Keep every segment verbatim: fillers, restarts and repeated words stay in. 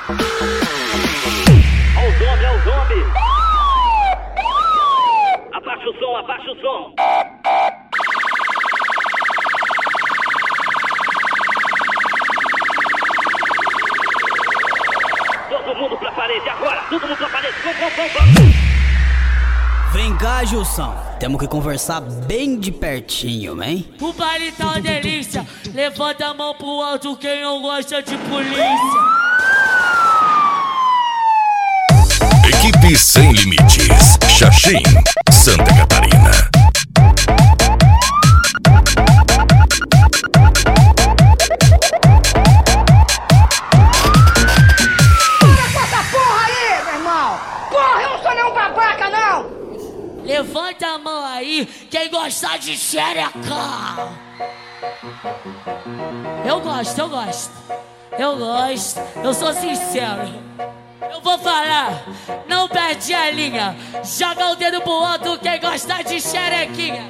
Olha o zombie, olha o zombie. Abaixa o som, abaixa o som. Todo mundo pra parede agora, todo mundo pra parede. Vamos, vamos, vamos. Vem cá, Gilson, temos que conversar bem de pertinho, hein? O baile tá uma delícia. Levanta a mão pro alto quem não gosta de polícia. Equipe Sem Limites, Xaxim, Santa Catarina. Levanta a mão aí, quem gostar de xereca. Eu gosto, eu gosto. Eu gosto, eu sou sincero. Eu vou falar, não perde a linha. Joga o dedo pro alto, quem gostar de xerequinha.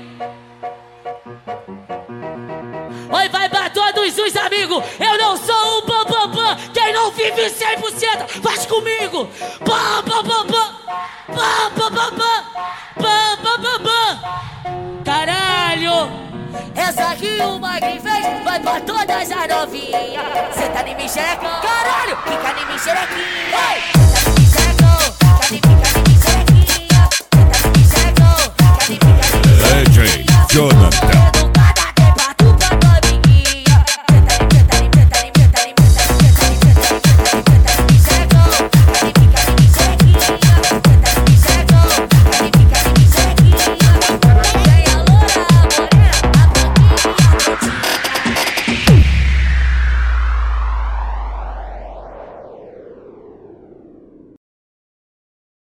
Oi, vai pra todos os amigos. Eu não sou um pam pam pam. Quem não vive cem por cento faz comigo. Pam pam pam pam. Pam pam pam pam. Pam pam pam pam. Caralho, essa rima que fez vai pra todas as novinhas. Cê tá em mim, xereca. Caralho,